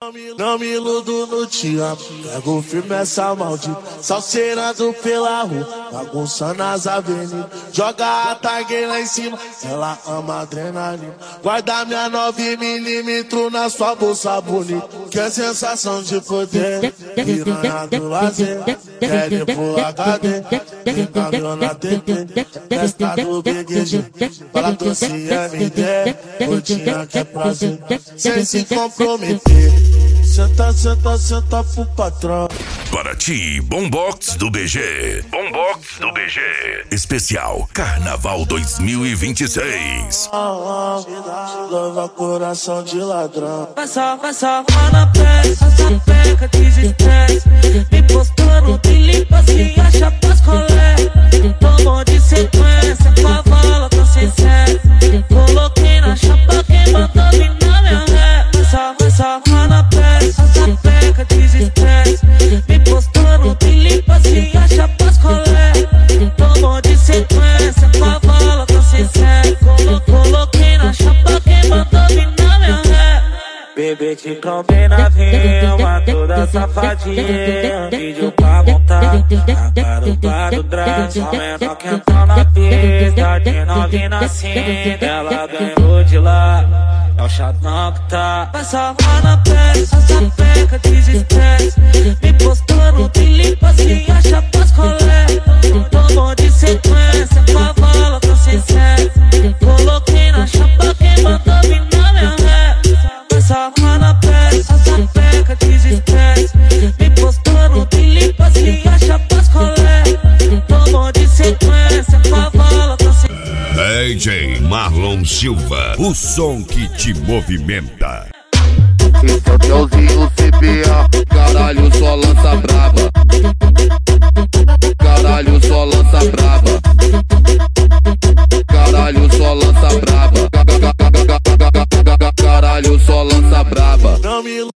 Não me iludo no te amo. Pego firme essa maldita, salseirando pela rua, bagunçando as avenidas. Joga a tag lá em cima, ela ama adrenalina. Guarda minha 9mm na sua bolsa bonita. Que é sensação de poder, piranha do lazer. Quer ir pro HD, tem cabelo na TV. Festa do BGG, fala doce MD. Rotinha que é prazer, sem se comprometer. Senta, senta, senta pro patrão. Paraty, Bombox do BG. Bombox do BG. Especial Carnaval 2026. Lava coração de ladrão. Passa na peça, essa peca desestresse. Me postando, me limpa assim, acha pras colegas. Tomou de sequência, com a vala tô sem sexo. Coloquei na chapa, quem mandou vir na minha ré. Passa na peça, essa peca desestresse. Me postando, me limpa assim, acha pras colegas. Tomou de sequência, com a vala tô sem sexo. Coloquei na chapa, quem mandou vir na minha ré. Bebê te combina, rima toda safadinha. Vídeo pra montar, a garupa do drag. Só menor que entrou na pista, de novinha assim. Ela ganhou de lá, é o chatão que tá. Passa na peça, essa peca desestresse. Me postando, me limpa assim, acha pras colegas. Tomou de sequência, com a vala tô sem sexo. Coloquei na chapa, quem mandou vir na minha ré. Passa na peça, essa peca desestresse. Me postando, me limpa assim, acha pras colegas. Tomou de sequência, com a vala tô sem sexo. DJ Marlon Silva, o som que te movimenta. Esse é o Deusinho